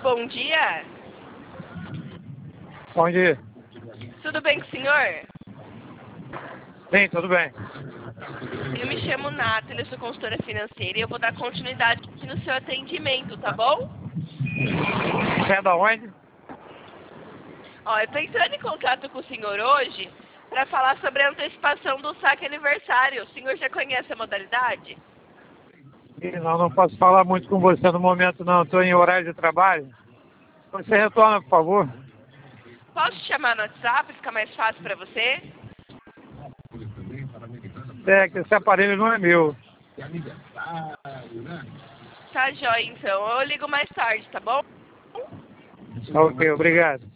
bom dia. Bom dia. Tudo bem com o senhor? Sim, tudo bem. Eu me chamo Nathalie, eu sou consultora financeira e eu vou dar continuidade aqui no seu atendimento, tá bom? Você é da onde? Ó, eu tô entrando em contato com o senhor hoje para falar sobre a antecipação do saque aniversário. O senhor já conhece a modalidade? Não posso falar muito com você no momento, não. Estou em horário de trabalho. Você retorna, por favor. Posso te chamar no WhatsApp? Fica mais fácil para você? É que esse aparelho não é meu. Tá jóia, então. Eu ligo mais tarde, tá bom? Ok, obrigado.